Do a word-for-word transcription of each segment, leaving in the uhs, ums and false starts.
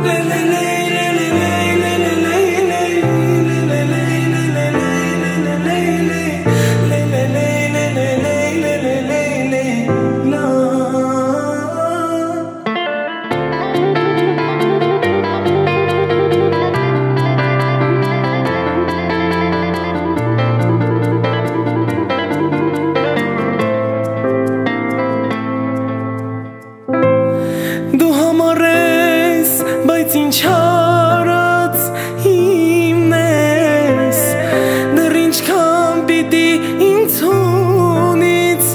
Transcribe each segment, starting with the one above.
Բայց ինչ արած իմն ես, դեռ ինչքան պիտի ինձ հունից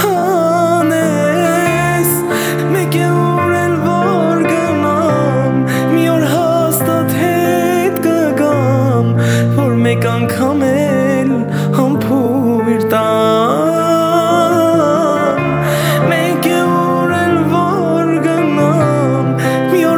հանես։ Մեկ է ուր էլ որ գնամ, մի օր հաստատ հետ կգամ, որ մեկ անգամ էլ համբույր տամ։ Մեկ է ուր էլ որ գնամ, մի օր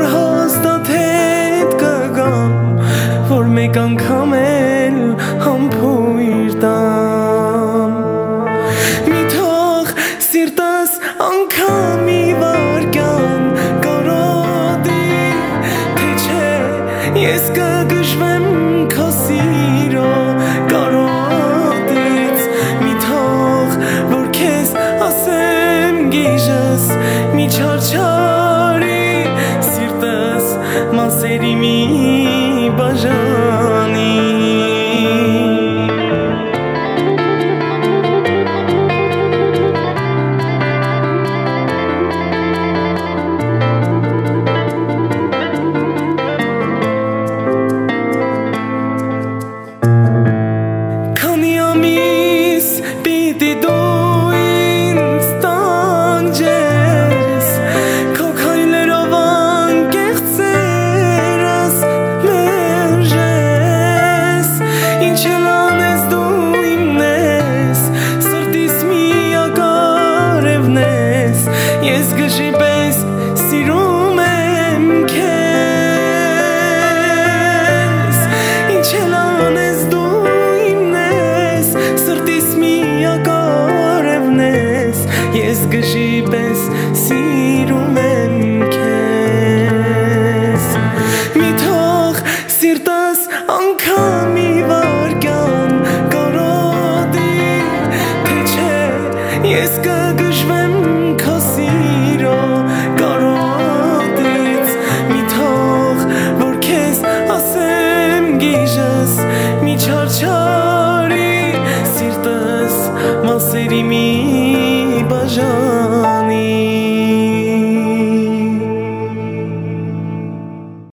որ մեկ անգամ էլ համբույր տամ։ Մի թող սիրտս անգամ մի վարկյան կարոտի, թե չէ ես կգժվեմ քո սիրո կարոտից։ Մի թող որ քեզ ասեմ գիժս մի չարչարի, սիրտս մասերի մի բաժանի։ Քանի ամիս պիտի դու ինձ տանջես, քո քայլերով անկեղծերս մերժես։ Ինչ էլ անես դու իմն ես, սրտիս միակարևն ես, ես գժի պես սիրում եմ քեզ։ Ինչ էլ անես դու իմն ես, սրտիս միակարևն ես, ես գժի պես սիրում եմ քեզ։ Մի թող սիրտս անգամ